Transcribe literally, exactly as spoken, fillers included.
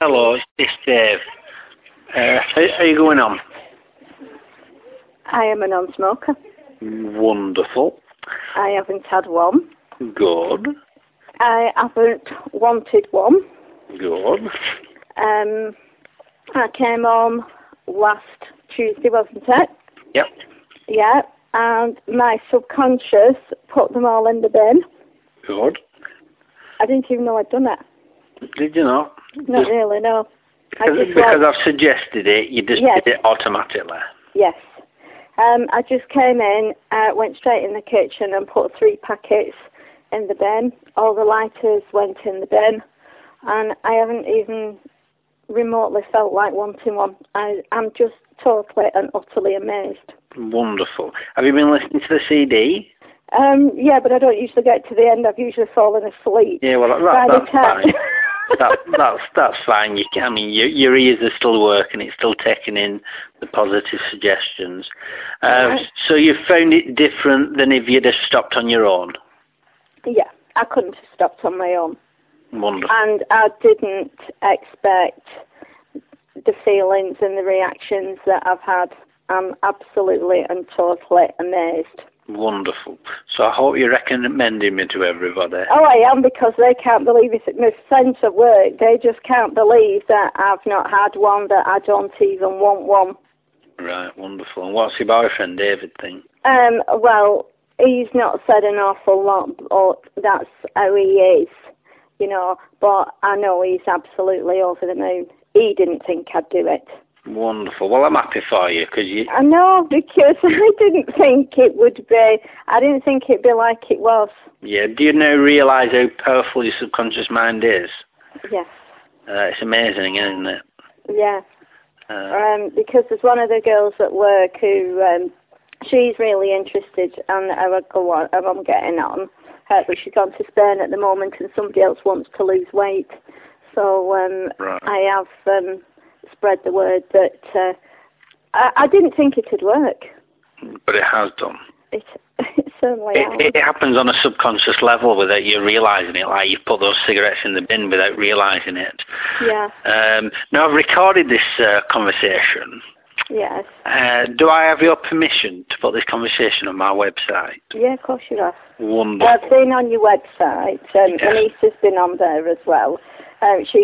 Hello, it's Dave. Uh, how, how are you going on? I am a non-smoker. Wonderful. I haven't had one. Good. I haven't wanted one. Good. Um, I came home last Tuesday, wasn't it? Yep. Yeah, and my subconscious put them all in the bin. Good. I didn't even know I'd done it. Did you not? Not Just really, no. I because just because want- I've suggested it, you just Yes. did it automatically. Yes. Um, I just came in, uh, went straight in the kitchen and put three packets in the bin. All the lighters went in the bin, and I haven't even remotely felt like wanting one. I, I'm just totally and utterly amazed. Wonderful. Have you been listening to the C D? Um, yeah, but I don't usually get to the end. I've usually fallen asleep. Yeah, well, that, By the that's time- fine. that, that's that's fine. You can, I mean, your, your ears are still working. It's still taking in the positive suggestions. Uh, Right. So you found it different than if you'd have stopped on your own. Yeah, I couldn't have stopped on my own. Wonderful. And I didn't expect the feelings and the reactions that I've had. I'm absolutely and totally amazed. Wonderful. So I hope you're recommending me to everybody. Oh, I am, because they can't believe it. My friends at work, they just can't believe that I've not had one, that I don't even want one. Right, wonderful. And what's your boyfriend, David, think? Um, well, he's not said an awful lot, but that's how he is, you know, but I know he's absolutely over the moon. He didn't think I'd do it. Wonderful. Well, I'm happy for you, because you... I know, because I didn't think it would be, I didn't think it'd be like it was. Yeah, do you now realise how powerful your subconscious mind is? Yes. Uh, it's amazing, isn't it? Yeah. Uh, Um, because there's one of the girls at work who, um, she's really interested in how I go on, how I'm getting on. Uh, but she's gone to Spain at the moment, and somebody else wants to lose weight. So um, right. I have um, spread the word that uh, I, I didn't think it would work. But it has done. It, it certainly has. It, it happens on a subconscious level without you realising it, like you've put those cigarettes in the bin without realising it. Yeah. Um, now, I've recorded this uh, conversation. Yes. Uh, do I have your permission to put this conversation on my website? Yeah, of course you have. Wonderful. I've been on your website. Um, Yes. My niece has been on there as well. Um, she